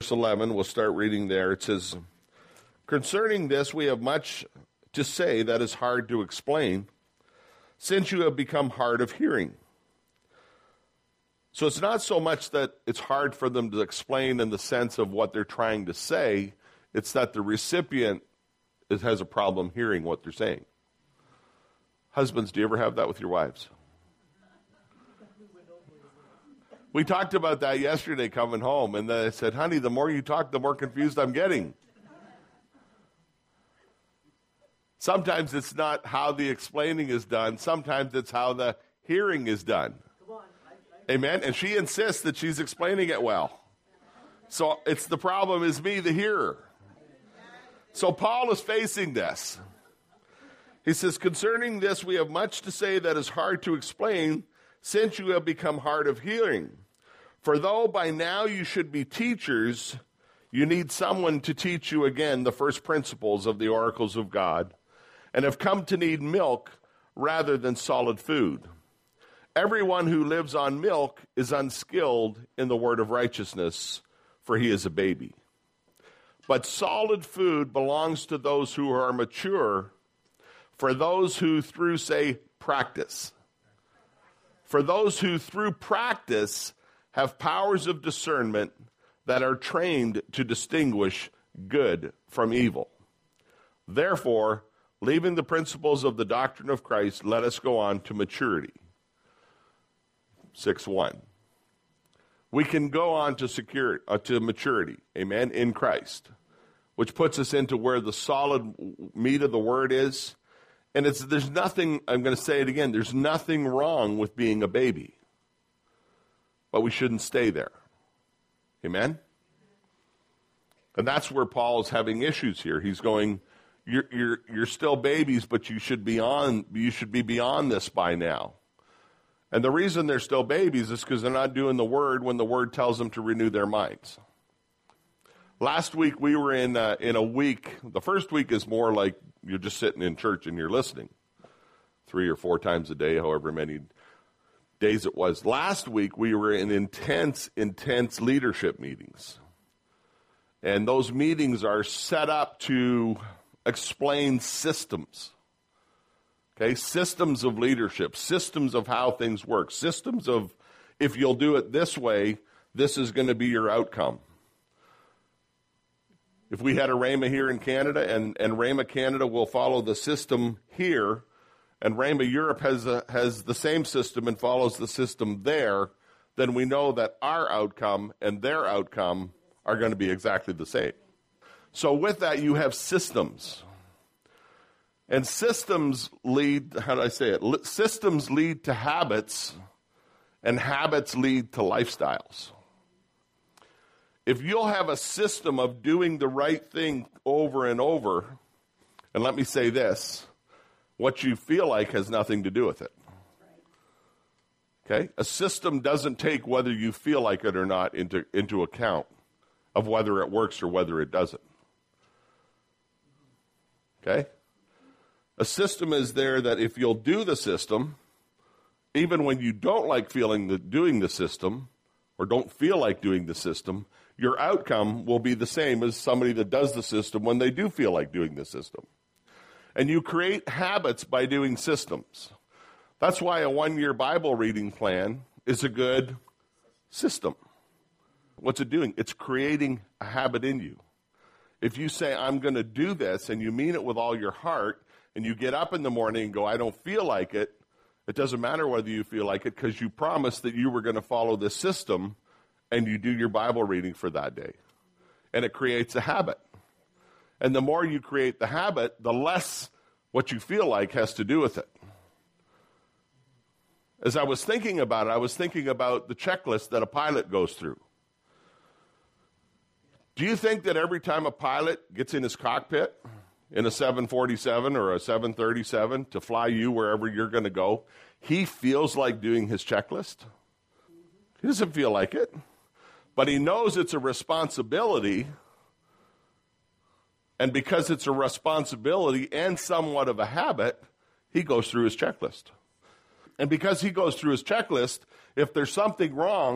verse 11, we'll start reading there. It says, "Concerning this we have much to say that is hard to explain, since you have become hard of hearing." So it's not so much that it's hard for them to explain in the sense of what they're trying to say, it's that the recipient has a problem hearing what they're saying. Husbands, do you ever have that with your wives? We talked about that yesterday coming home, and then I said, honey, the more you talk, the more confused I'm getting. Sometimes it's not how the explaining is done. Sometimes it's how the hearing is done. Amen? And she insists that she's explaining it well. So it's the problem is me, the hearer. So Paul is facing this. He says, "Concerning this we have much to say that is hard to explain, since you have become hard of hearing. For though by now you should be teachers, you need someone to teach you again the first principles of the oracles of God, and have come to need milk rather than solid food. Everyone who lives on milk is unskilled in the word of righteousness, for he is a baby. But solid food belongs to those who are mature, for those who through practice have powers of discernment that are trained to distinguish good from evil. Therefore, leaving the principles of the doctrine of Christ, let us go on to maturity." 6:1. We can go on to maturity, amen, in Christ, which puts us into where the solid meat of the word is. And there's nothing, I'm going to say it again, there's nothing wrong with being a baby. But we shouldn't stay there. Amen? And that's where Paul is having issues here. He's going, you're still babies, but you should be beyond this by now. And the reason they're still babies is because they're not doing the word when the word tells them to renew their minds. Last week we were in a week. The first week is more like you're just sitting in church and you're listening 3 or 4 times a day, however many days it was. Last week we were in intense leadership meetings. And those meetings are set up to explain systems. Okay, systems of leadership, systems of how things work, systems of if you'll do it this way, this is going to be your outcome. If we had a Rhema here in Canada and Rhema Canada will follow the system here, and Rhema Europe has the same system and follows the system there, then we know that our outcome and their outcome are going to be exactly the same. So with that, you have systems. And systems lead, systems lead to habits, and habits lead to lifestyles. If you'll have a system of doing the right thing over and over, and let me say this, what you feel like has nothing to do with it. Okay? A system doesn't take whether you feel like it or not into account of whether it works or whether it doesn't. Okay? A system is there that if you'll do the system, even when you don't like doing the system, or don't feel like doing the system, your outcome will be the same as somebody that does the system when they do feel like doing the system. And you create habits by doing systems. That's why a 1-year Bible reading plan is a good system. What's it doing? It's creating a habit in you. If you say, I'm going to do this, and you mean it with all your heart, and you get up in the morning and go, I don't feel like it, it doesn't matter whether you feel like it because you promised that you were going to follow this system, and you do your Bible reading for that day. And it creates a habit. And the more you create the habit, the less what you feel like has to do with it. As I was thinking about it, I was thinking about the checklist that a pilot goes through. Do you think that every time a pilot gets in his cockpit in a 747 or a 737 to fly you wherever you're going to go, he feels like doing his checklist? He doesn't feel like it. But he knows it's a responsibility, and because it's a responsibility and somewhat of a habit, he goes through his checklist. And because he goes through his checklist, if there's something wrong,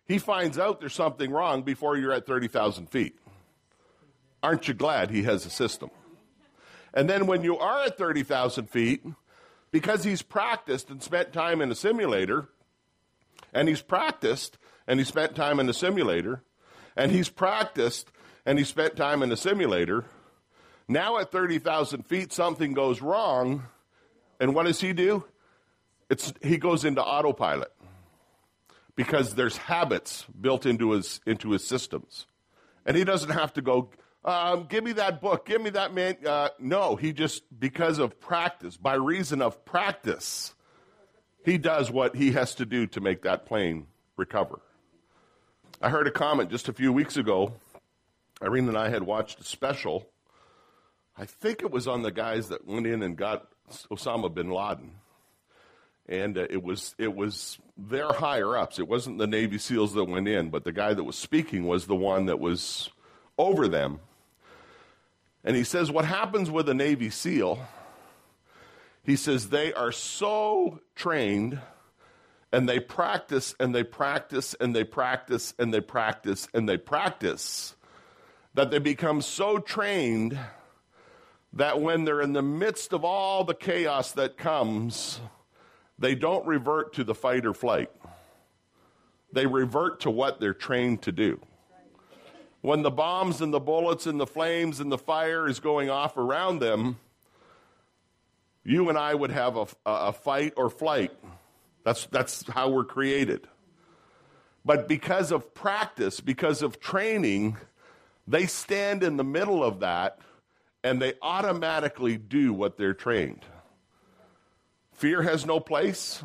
He finds out there's something wrong before you're at 30,000 feet. Aren't you glad he has a system? And then when you are at 30,000 feet, because he's practiced and spent time in a simulator, and he's practiced and he spent time in the simulator, and he's practiced and he spent time in the simulator, now at 30,000 feet, something goes wrong, and what does he do? He goes into autopilot because there's habits built into his systems. And he doesn't have to go, give me that book, give me that man. No, he just, because of practice, by reason of practice, he does what he has to do to make that plane recover. I heard a comment just a few weeks ago. Irene and I had watched a special. I think it was on the guys that went in and got Osama bin Laden. And it was their higher-ups. It wasn't the Navy SEALs that went in, but the guy that was speaking was the one that was over them. And he says, what happens with a Navy SEAL, he says they are so trained, and they practice, and they practice, and they practice, and they practice, and they practice, that they become so trained that when they're in the midst of all the chaos that comes, they don't revert to the fight or flight. They revert to what they're trained to do. When the bombs and the bullets and the flames and the fire is going off around them, you and I would have a fight or flight. That's how we're created. But because of practice, because of training, they stand in the middle of that and they automatically do what they're trained. Fear has no place.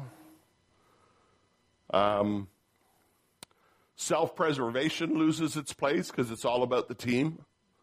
Self-preservation loses its place because it's all about the team.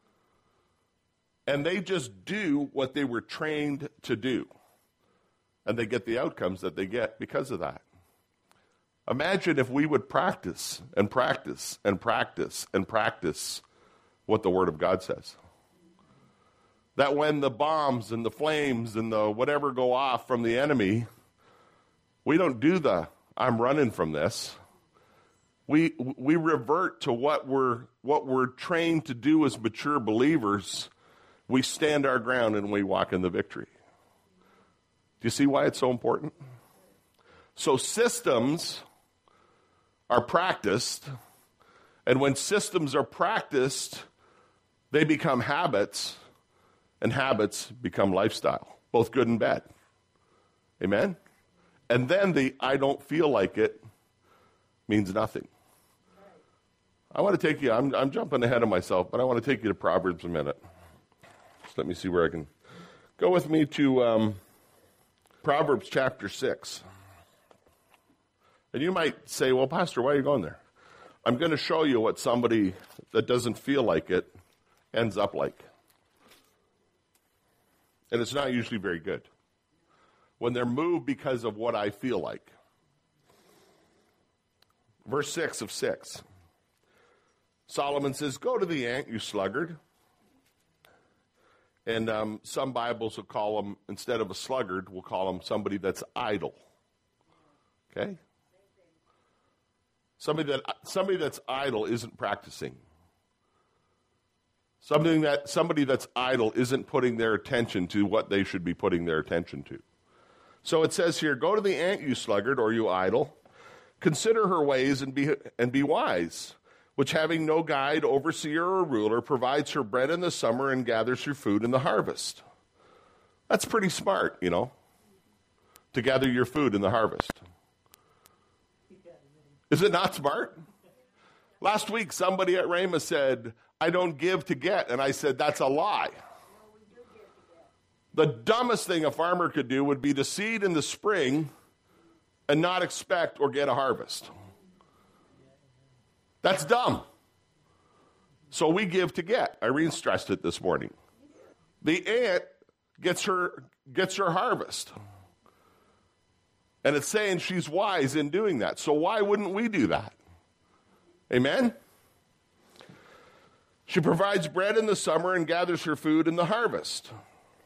And they just do what they were trained to do. And they get the outcomes that they get because of that. Imagine if we would practice and practice and practice and practice what the Word of God says. That when the bombs and the flames and the whatever go off from the enemy, we don't do the, I'm running from this. We revert to what we're trained to do as mature believers. We stand our ground and we walk in the victory. Do you see why it's so important? So systems are practiced, and when systems are practiced, they become habits, and habits become lifestyle, both good and bad. Amen? And then the I don't feel like it means nothing. I want to take you, I'm jumping ahead of myself, but I want to take you to Proverbs a minute. Just let me see where I can. Go with me to Proverbs chapter 6. And you might say, well, Pastor, why are you going there? I'm going to show you what somebody that doesn't feel like it ends up like. And it's not usually very good. When they're moved because of what I feel like. Verse 6 of 6. Solomon says, go to the ant, you sluggard. And some Bibles will call him, instead of a sluggard, we'll call him somebody that's idle. Okay? Somebody that's idle isn't practicing. Somebody that's idle isn't putting their attention to what they should be putting their attention to. So it says here, go to the ant, you sluggard, or you idle. Consider her ways and be wise, which having no guide, overseer, or ruler, provides her bread in the summer and gathers her food in the harvest. That's pretty smart, you know, to gather your food in the harvest. Is it not smart? Last week, somebody at Rhema said, I don't give to get. And I said, that's a lie. The dumbest thing a farmer could do would be to seed in the spring and not expect or get a harvest. That's dumb. So we give to get. Irene stressed it this morning. The ant gets her harvest. And it's saying she's wise in doing that. So why wouldn't we do that? Amen? She provides bread in the summer and gathers her food in the harvest.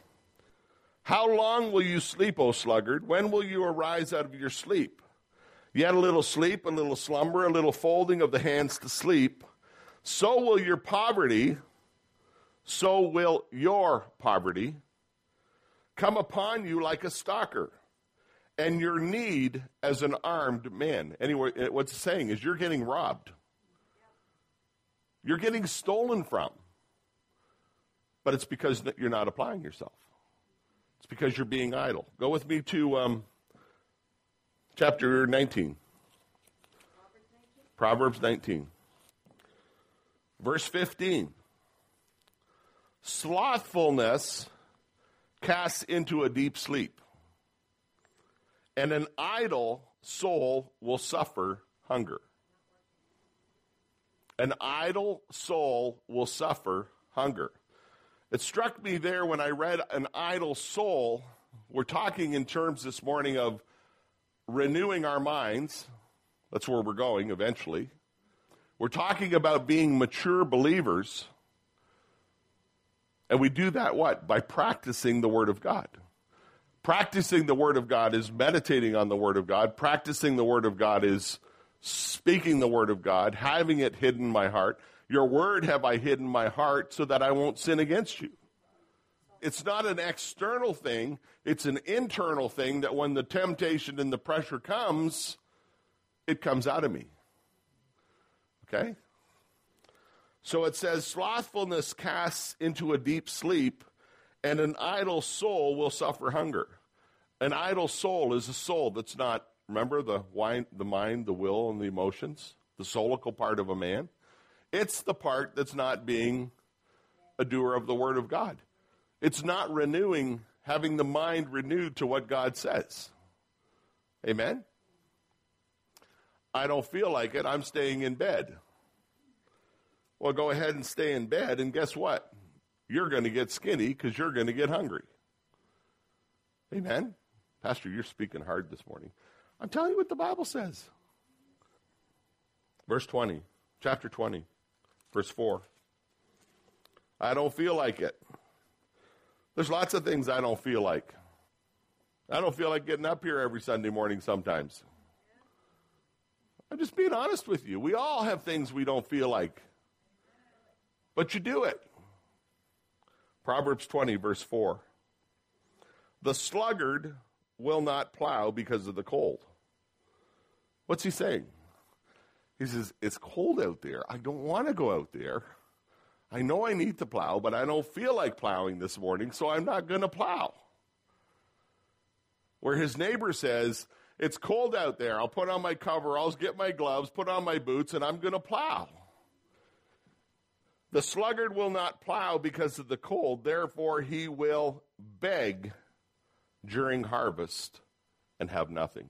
How long will you sleep, O sluggard? When will you arise out of your sleep? Yet a little sleep, a little slumber, a little folding of the hands to sleep. So will your poverty come upon you like a stalker, and your need as an armed man. Anyway, what's it saying is you're getting robbed. You're getting stolen from. But it's because you're not applying yourself. It's because you're being idle. Go with me to chapter 19. Proverbs 19. Verse 15. Slothfulness casts into a deep sleep, and an idle soul will suffer hunger. An idle soul will suffer hunger. It struck me there when I read an idle soul. We're talking in terms this morning of renewing our minds. That's where we're going eventually. We're talking about being mature believers. And we do that what? By practicing the Word of God. Practicing the Word of God is meditating on the Word of God. Practicing the Word of God is speaking the Word of God, having it hidden in my heart. Your word have I hidden in my heart so that I won't sin against you. It's not an external thing. It's an internal thing that when the temptation and the pressure comes, it comes out of me. Okay? So it says, slothfulness casts into a deep sleep, and an idle soul will suffer hunger. An idle soul is a soul that's not, remember the mind, the will, and the emotions, the soulical part of a man? It's the part that's not being a doer of the Word of God. It's not renewing, having the mind renewed to what God says. Amen? I don't feel like it. I'm staying in bed. Well, go ahead and stay in bed, and guess what? You're going to get skinny because you're going to get hungry. Amen? Pastor, you're speaking hard this morning. I'm telling you what the Bible says. Verse 20, chapter 20, verse 4. I don't feel like it. There's lots of things I don't feel like. I don't feel like getting up here every Sunday morning sometimes. I'm just being honest with you. We all have things we don't feel like. But you do it. Proverbs 20, verse 4. The sluggard will not plow because of the cold. What's he saying? He says, it's cold out there. I don't want to go out there. I know I need to plow, but I don't feel like plowing this morning, so I'm not going to plow. Where his neighbor says, it's cold out there. I'll put on my coveralls, get my gloves, put on my boots, and I'm going to plow. The sluggard will not plow because of the cold. Therefore, he will beg during harvest and have nothing.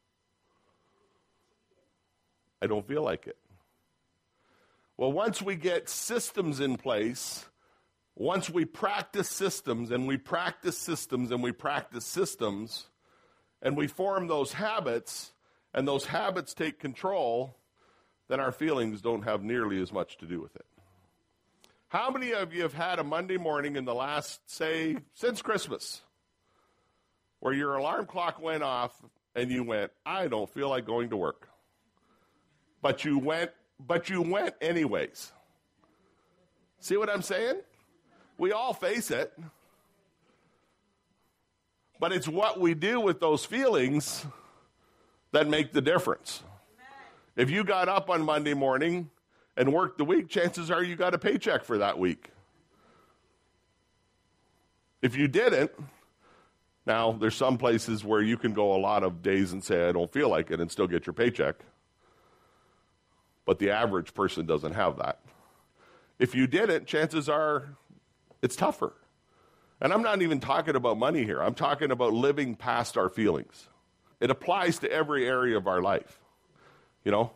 I don't feel like it. Well, once we get systems in place, once we practice systems and we practice systems and we practice systems, and we form those habits, and those habits take control, then our feelings don't have nearly as much to do with it. How many of you have had a Monday morning in the last, say, since Christmas, where your alarm clock went off and you went, I don't feel like going to work. But you went anyways. See what I'm saying? We all face it. But it's what we do with those feelings that make the difference. If you got up on Monday morning and worked the week, chances are you got a paycheck for that week. If you didn't, now there's some places where you can go a lot of days and say, I don't feel like it, and still get your paycheck. But the average person doesn't have that. If you didn't, chances are it's tougher. And I'm not even talking about money here. I'm talking about living past our feelings. It applies to every area of our life. You know,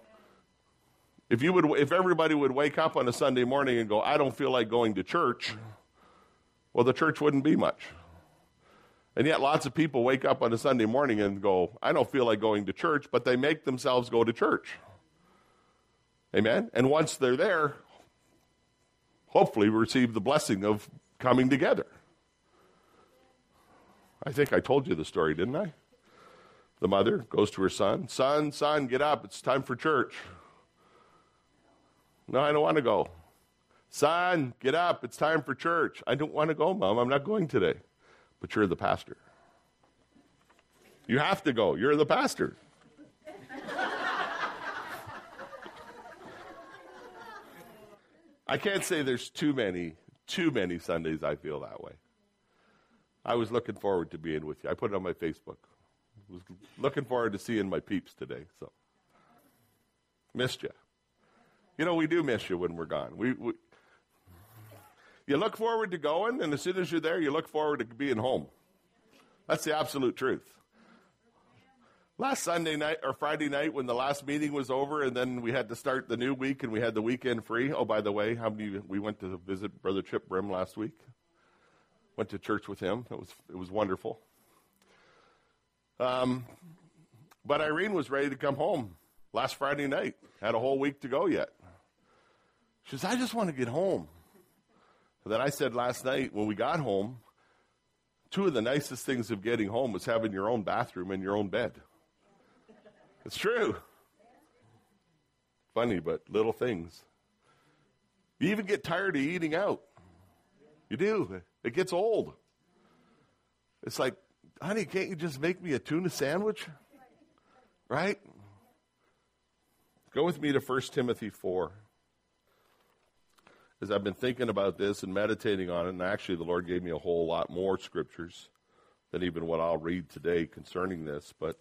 if everybody would wake up on a Sunday morning and go, I don't feel like going to church, well, the church wouldn't be much. And yet lots of people wake up on a Sunday morning and go, I don't feel like going to church, but they make themselves go to church. Amen? And once they're there, hopefully receive the blessing of coming together. I think I told you the story, didn't I? The mother goes to her son. Son, get up. It's time for church. No, I don't want to go. Son, get up. It's time for church. I don't want to go, Mom. I'm not going today. But you're the pastor. You have to go. You're the pastor. I can't say there's too many Sundays I feel that way. I was looking forward to being with you. I put it on my Facebook. I was looking forward to seeing my peeps today. So, missed you. You know, we do miss you when we're gone. You look forward to going, and as soon as you're there, you look forward to being home. That's the absolute truth. Last Sunday night or Friday night when the last meeting was over and then we had to start the new week and we had the weekend free. Oh, by the way, we went to visit Brother Chip Brim last week. Went to church with him. It was wonderful. But Irene was ready to come home last Friday night. Had a whole week to go yet. She says, I just want to get home. And then I said last night when we got home, two of the nicest things of getting home was having your own bathroom and your own bed. It's true. Funny, but little things. You even get tired of eating out. You do. It gets old. It's like, honey, can't you just make me a tuna sandwich? Right? Go with me to 1 Timothy 4. As I've been thinking about this and meditating on it, and actually the Lord gave me a whole lot more scriptures than even what I'll read today concerning this, but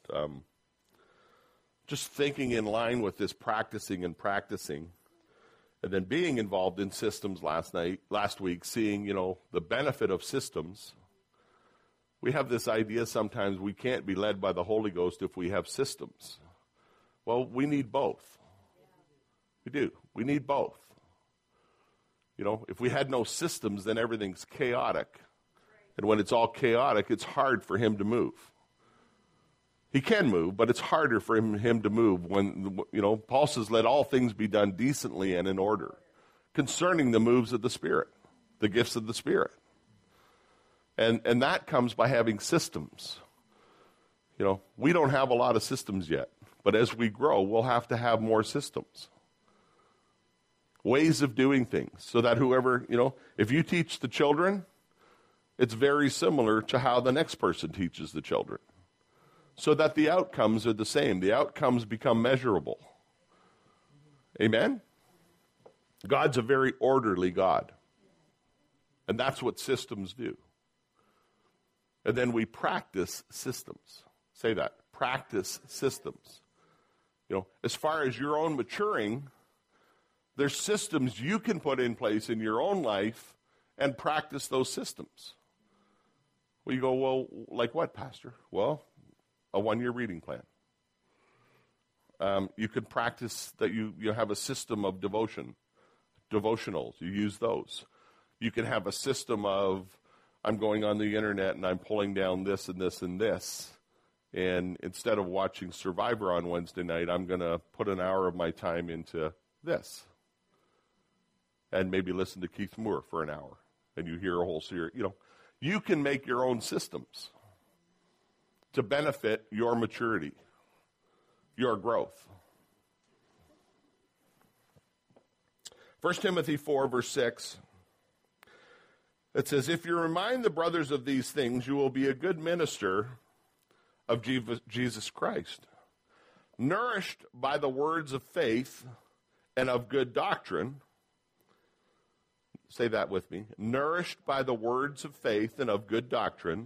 just thinking in line with this practicing, and then being involved in systems last week, seeing, the benefit of systems. We have this idea sometimes we can't be led by the Holy Ghost if we have systems. Well, we need both. We do. We need both. If we had no systems, then everything's chaotic. And when it's all chaotic, it's hard for him to move. He can move, but it's harder for him to move when, Paul says, let all things be done decently and in order concerning the moves of the Spirit, the gifts of the Spirit. And that comes by having systems. We don't have a lot of systems yet, but as we grow, we'll have to have more systems. Ways of doing things so that whoever, if you teach the children, it's very similar to how the next person teaches the children. So that the outcomes are the same. The outcomes become measurable. Amen? God's a very orderly God. And that's what systems do. And then we practice systems. Say that. Practice systems. As far as your own maturing, there's systems you can put in place in your own life and practice those systems. Well, you go, well, like what, Pastor? Well, a 1-year reading plan. You could practice that you have a system of devotionals. You use those. You can have a system of, I'm going on the internet and I'm pulling down this and this and this. And instead of watching Survivor on Wednesday night, I'm going to put an hour of my time into this. And maybe listen to Keith Moore for an hour. And you hear a whole series. You can make your own systems to benefit your maturity, your growth. 1 Timothy 4, verse 6, it says, if you remind the brothers of these things, you will be a good minister of Jesus Christ, nourished by the words of faith and of good doctrine. Say that with me. Nourished by the words of faith and of good doctrine,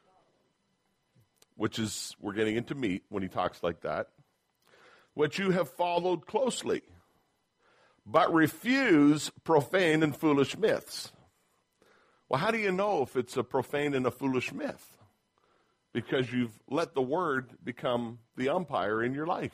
which is, we're getting into meat when he talks like that, which you have followed closely, but refuse profane and foolish myths. Well, how do you know if it's a profane and a foolish myth? Because you've let the word become the umpire in your life.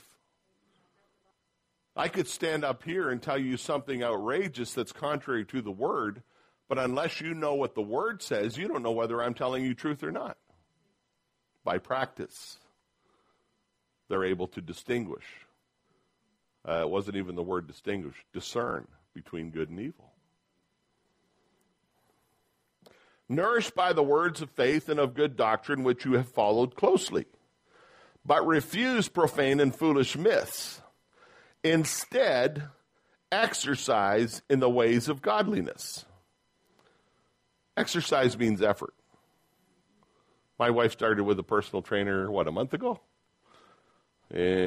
I could stand up here and tell you something outrageous that's contrary to the word, but unless you know what the word says, you don't know whether I'm telling you truth or not. By practice, they're able to distinguish. It wasn't even the word distinguish, discern between good and evil. Nourished by the words of faith and of good doctrine which you have followed closely, but refuse profane and foolish myths. Instead, exercise in the ways of godliness. Exercise means effort. My wife started with a personal trainer, a month ago?